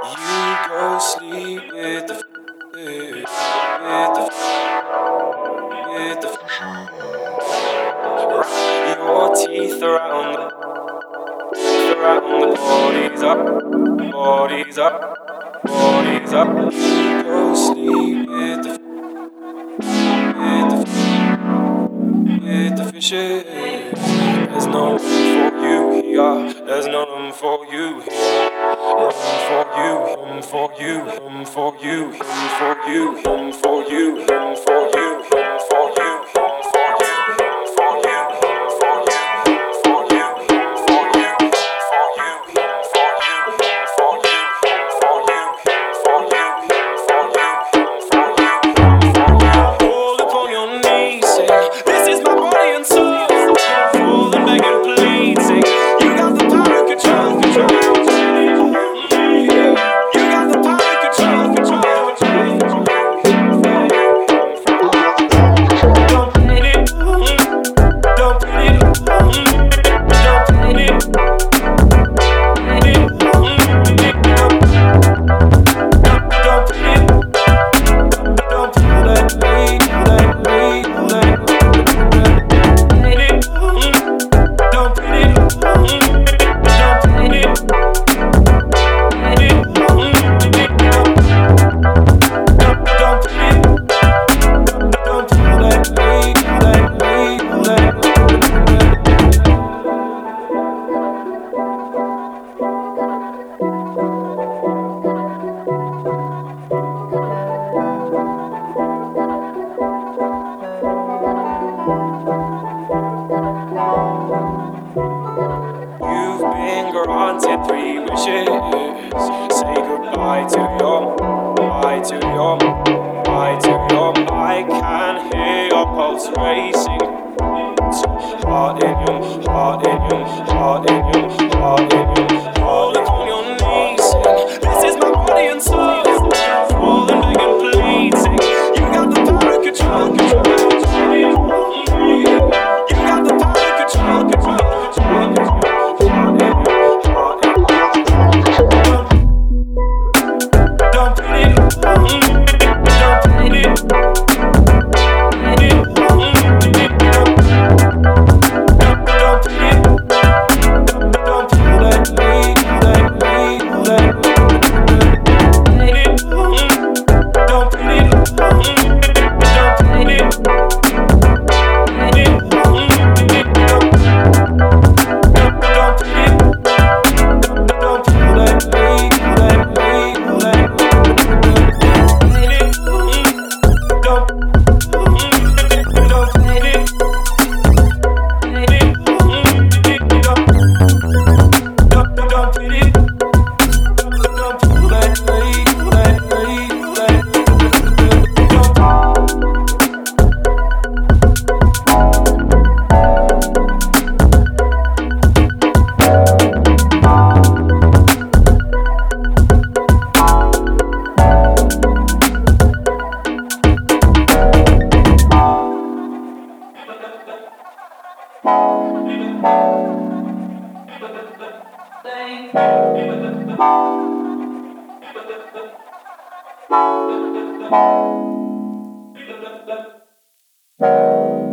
You go sleep with the with the wrap your teeth around the bodies up, bodies up. You go sleep with the fishes. There's no room for you here. There's no room for you here. Room for you, room for you, room for you, room for you, room for you, room for you, room for you, room for you, room for you, room for you, room for you, room for you, room for you, room for you, room for you, room for you, room for you, room for you, room for you, room for you. Fall upon your knees, sing. This is my body and soul. Falling, begging, pleading. You got the power, control, control. You've been granted 3 wishes. Say goodbye to I can hear your pulse racing. Heart in you, heart in you, heart in you, heart in you. Fall upon your knees, sing. This is my body and soul. Falling, begging, pleading. You got the power, control, control. You got the power, control, control, control. Thank you.